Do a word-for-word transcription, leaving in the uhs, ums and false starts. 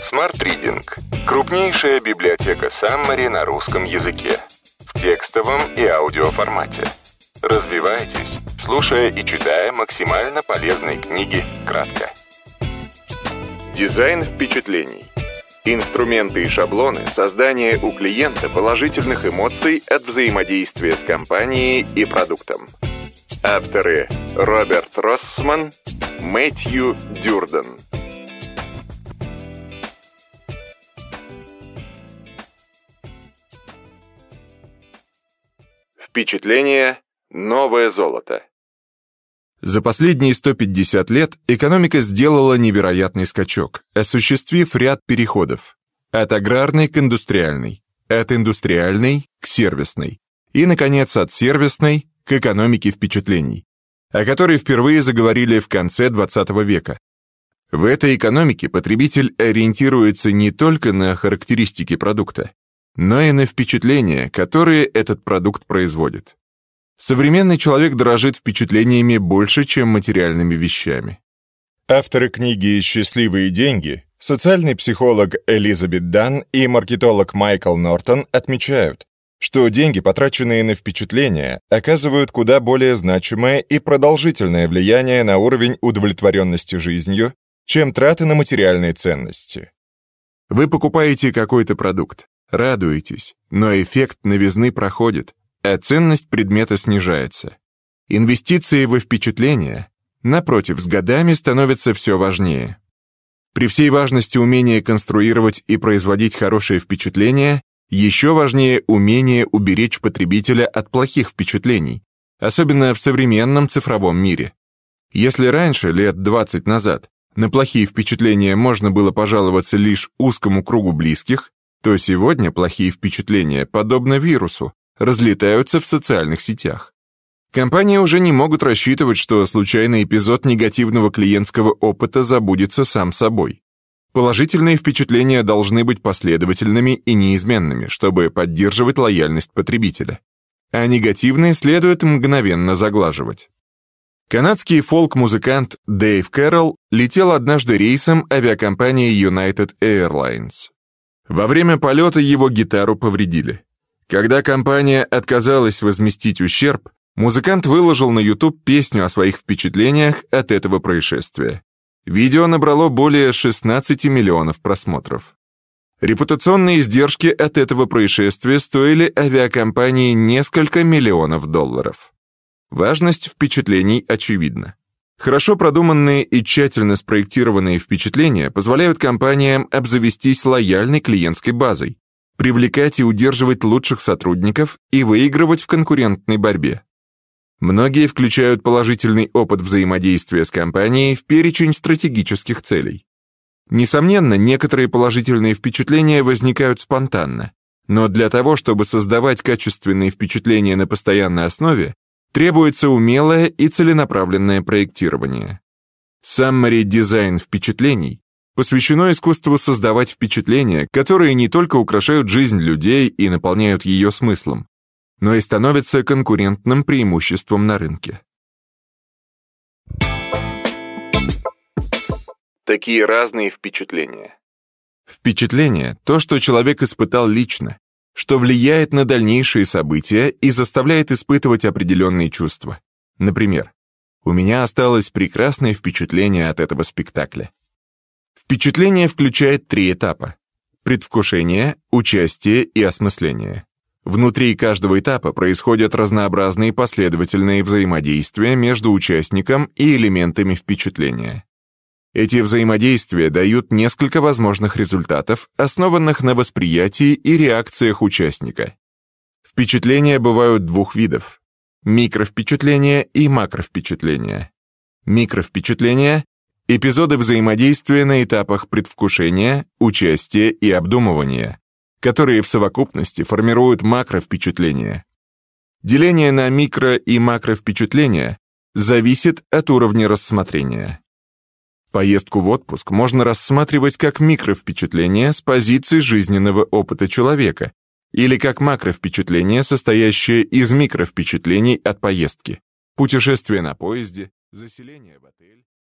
Smart Reading – крупнейшая библиотека Summary на русском языке. В текстовом и аудиоформате. Развивайтесь, слушая и читая максимально полезные книги кратко. Дизайн впечатлений. Инструменты и шаблоны создания у клиента положительных эмоций от взаимодействия с компанией и продуктом. Авторы Роберт Россман, Мэтью Дюрден. Впечатление – новое золото. За последние сто пятьдесят лет экономика сделала невероятный скачок, осуществив ряд переходов от аграрной к индустриальной, от индустриальной к сервисной и, наконец, от сервисной к экономике впечатлений, о которой впервые заговорили в конце двадцатого века. В этой экономике потребитель ориентируется не только на характеристики продукта, но и на впечатления, которые этот продукт производит. Современный человек дорожит впечатлениями больше, чем материальными вещами. Авторы книги «Счастливые деньги», социальный психолог Элизабет Дан и маркетолог Майкл Нортон отмечают, что деньги, потраченные на впечатления, оказывают куда более значимое и продолжительное влияние на уровень удовлетворенности жизнью, чем траты на материальные ценности. Вы покупаете какой-то продукт, радуетесь, но эффект новизны проходит, а ценность предмета снижается. Инвестиции во впечатления, напротив, с годами становятся все важнее. При всей важности умения конструировать и производить хорошие впечатления, еще важнее умение уберечь потребителя от плохих впечатлений, особенно в современном цифровом мире. Если раньше, лет двадцать назад, на плохие впечатления можно было пожаловаться лишь узкому кругу близких, то сегодня плохие впечатления, подобно вирусу, разлетаются в социальных сетях. Компании уже не могут рассчитывать, что случайный эпизод негативного клиентского опыта забудется сам собой. Положительные впечатления должны быть последовательными и неизменными, чтобы поддерживать лояльность потребителя. А негативные следует мгновенно заглаживать. Канадский фолк-музыкант Дэйв Кэрролл летел однажды рейсом авиакомпании United Airlines. Во время полета его гитару повредили. Когда компания отказалась возместить ущерб, музыкант выложил на YouTube песню о своих впечатлениях от этого происшествия. Видео набрало более шестнадцати миллионов просмотров. Репутационные издержки от этого происшествия стоили авиакомпании несколько миллионов долларов. Важность впечатлений очевидна. Хорошо продуманные и тщательно спроектированные впечатления позволяют компаниям обзавестись лояльной клиентской базой, привлекать и удерживать лучших сотрудников и выигрывать в конкурентной борьбе. Многие включают положительный опыт взаимодействия с компанией в перечень стратегических целей. Несомненно, некоторые положительные впечатления возникают спонтанно, но для того, чтобы создавать качественные впечатления на постоянной основе, требуется умелое и целенаправленное проектирование. Summary дизайн впечатлений посвящено искусству создавать впечатления, которые не только украшают жизнь людей и наполняют ее смыслом, но и становятся конкурентным преимуществом на рынке. Такие разные впечатления. Впечатление – то, что человек испытал лично, что влияет на дальнейшие события и заставляет испытывать определенные чувства. Например, у меня осталось прекрасное впечатление от этого спектакля. Впечатление включает три этапа: предвкушение, участие и осмысление. Внутри каждого этапа происходят разнообразные последовательные взаимодействия между участником и элементами впечатления. Эти взаимодействия дают несколько возможных результатов, основанных на восприятии и реакциях участника. Впечатления бывают двух видов: микровпечатления и макровпечатления. Микровпечатления — эпизоды взаимодействия на этапах предвкушения, участия и обдумывания, которые в совокупности формируют макровпечатления. Деление на микро- и макровпечатления зависит от уровня рассмотрения. Поездку в отпуск можно рассматривать как микровпечатление с позиции жизненного опыта человека или как макровпечатление, состоящее из микровпечатлений от поездки: путешествие на поезде, заселение в отель.